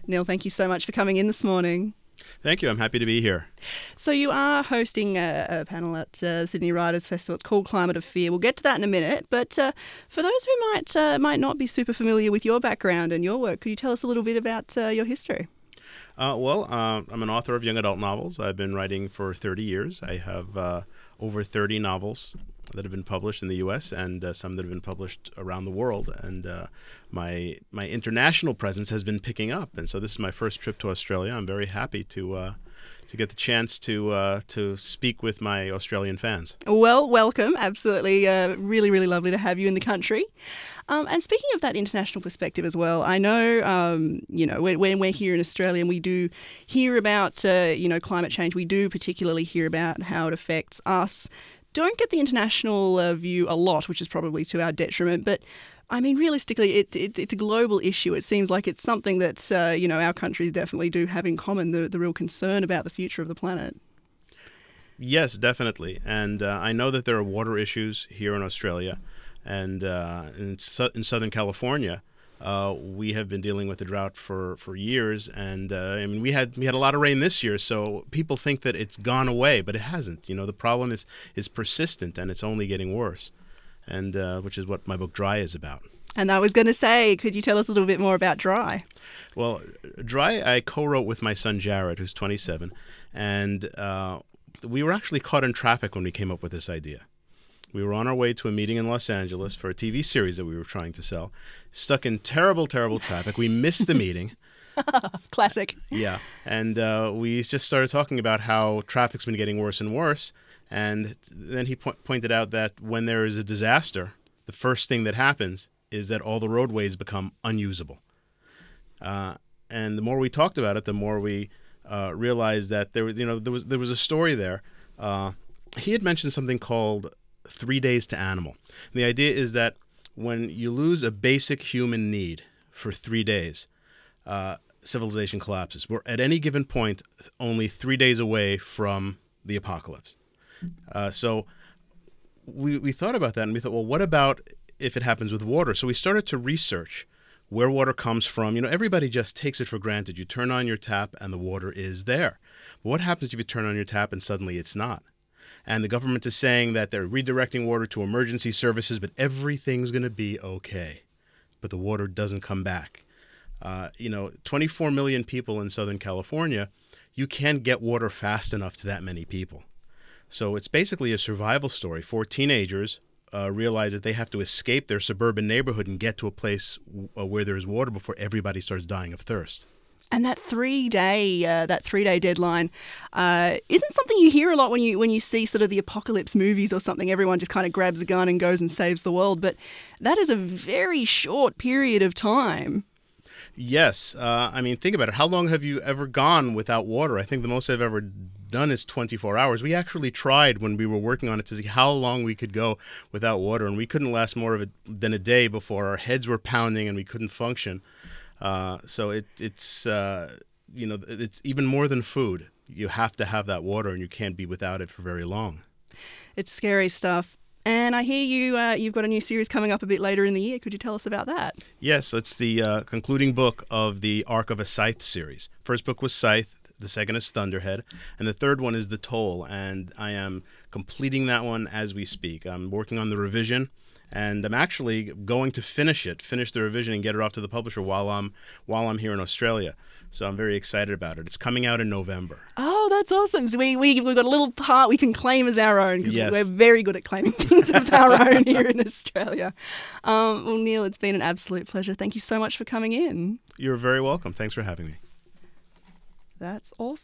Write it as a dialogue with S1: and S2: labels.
S1: Neil, thank you so much for coming in this morning.
S2: Thank you. I'm happy to be here.
S1: So you are hosting a panel at Sydney Writers Festival. It's called Climate of Fear. We'll get to that in a minute. But for those who might not be super familiar with your background and your work, could you tell us a little bit about your history?
S2: I'm an author of young adult novels. I've been writing for 30 years. I have over 30 novels that have been published in the U.S. and some that have been published around the world. And my international presence has been picking up. And so this is my first trip to Australia. I'm very happy to get the chance to speak with my Australian fans.
S1: Well, welcome. Absolutely. Really, really lovely to have you in the country. And speaking of that international perspective as well, I know, when we're here in Australia and we do hear about, climate change, we do particularly hear about how it affects us. Don't get the international view a lot, which is probably to our detriment. But I mean, realistically, it's a global issue. It seems like it's something that, our countries definitely do have in common, the real concern about the future of the planet.
S2: Yes, definitely. And I know that there are water issues here in Australia. And in Southern California, we have been dealing with the drought for years. And we had a lot of rain this year, so people think that it's gone away, but it hasn't. The problem is persistent, and it's only getting worse. And which is what my book Dry is about.
S1: And I was going to say, could you tell us a little bit more about Dry?
S2: Well, Dry I co-wrote with my son Jared, who's 27, and we were actually caught in traffic when we came up with this idea. We were on our way to a meeting in Los Angeles for a TV series that we were trying to sell, stuck in terrible, terrible traffic. We missed the meeting.
S1: Classic.
S2: Yeah, and we just started talking about how traffic's been getting worse and worse. And then he pointed out that when there is a disaster, the first thing that happens is that all the roadways become unusable. And the more we talked about it, the more we realized that there was a story there. He had mentioned something called 3 days to animal. And the idea is that when you lose a basic human need for 3 days, civilization collapses. We're at any given point only 3 days away from the apocalypse. So we thought about that, and we thought, well, what about if it happens with water? So we started to research where water comes from. Everybody just takes it for granted. You turn on your tap and the water is there. But what happens if you turn on your tap and suddenly it's not? And the government is saying that they're redirecting water to emergency services, but everything's going to be okay. But the water doesn't come back. 24 million people in Southern California, you can't get water fast enough to that many people. So it's basically a survival story. 4 teenagers realize that they have to escape their suburban neighborhood and get to a place where there's water before everybody starts dying of thirst.
S1: And that 3-day deadline isn't something you hear a lot when you see sort of the apocalypse movies or something. Everyone just kind of grabs a gun and goes and saves the world. But that is a very short period of time.
S2: Yes. Think about it. How long have you ever gone without water? I think the most I've ever done is 24 hours. We actually tried when we were working on it to see how long we could go without water, and we couldn't last more of it than a day before our heads were pounding and we couldn't function. So it's even more than food. You have to have that water, and you can't be without it for very long.
S1: It's scary stuff. And I hear you've got a new series coming up a bit later in the year. Could you tell us about that?
S2: Yes, it's the concluding book of the Arc of a Scythe series. First book was Scythe, the second is Thunderhead, and the third one is The Toll. And I am completing that one as we speak. I'm working on the revision, and I'm actually going to finish the revision and get it off to the publisher while I'm here in Australia. So I'm very excited about it. It's coming out in November.
S1: Oh, that's awesome. So we've got a little part we can claim as our own, because
S2: Yes.
S1: we're very good at claiming things as our own here in Australia. Well, Neil, it's been an absolute pleasure. Thank you so much for coming in.
S2: You're very welcome. Thanks for having me.
S1: That's awesome.